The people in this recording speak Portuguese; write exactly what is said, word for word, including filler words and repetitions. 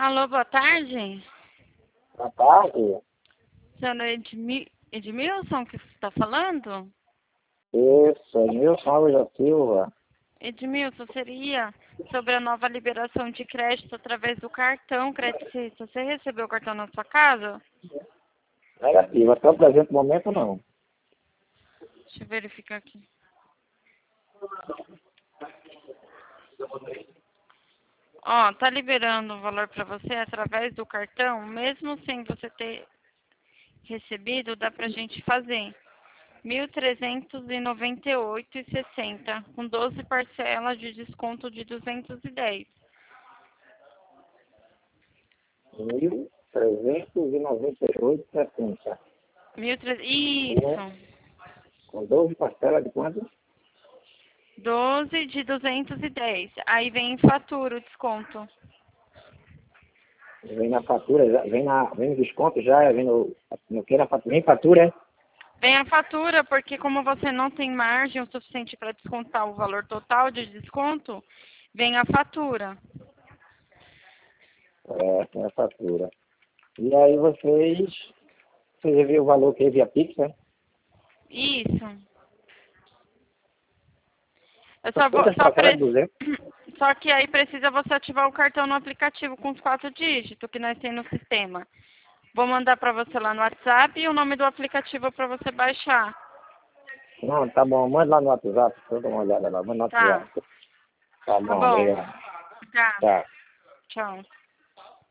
Alô, boa tarde. Boa tarde. Senhor Edmi... Edmilson que está falando? Isso, Edmilson Alves da Silva. Edmilson, seria sobre a nova liberação de crédito através do cartão Credicista. Você recebeu o cartão na sua casa? Negativo, até o presente momento não. Deixa eu verificar aqui. Ó, tá liberando o valor para você através do cartão, mesmo sem você ter recebido, dá pra gente fazer mil trezentos e noventa e oito reais e sessenta centavos, com doze parcelas de desconto de duzentos e dez. Mil trezentos e noventa e oito reais e sessenta centavos. mil trezentos... Isso. Com doze parcelas de quanto? doze de duzentos e dez. Aí vem em fatura o desconto. Vem na fatura, já- vem, na, vem no desconto já, vem no, no que na fatura, vem fatura, é? Vem a fatura, porque como você não tem margem o suficiente para descontar o valor total de desconto, vem a fatura. É, tem a fatura. E aí vocês, vocês viram o valor que é via Pix, né? Isso. Eu Só só vou, quantas só, parcelas de pre... duzentos? só que aí precisa você ativar o cartão no aplicativo com os quatro dígitos que nós temos no sistema. Vou mandar para você lá no WhatsApp e o nome do aplicativo para você baixar. Não, tá bom, manda lá no WhatsApp, deixa eu dar uma olhada lá, manda no Tá? WhatsApp. Tá Tá bom, bom. obrigado. Tá. Tá. Tchau.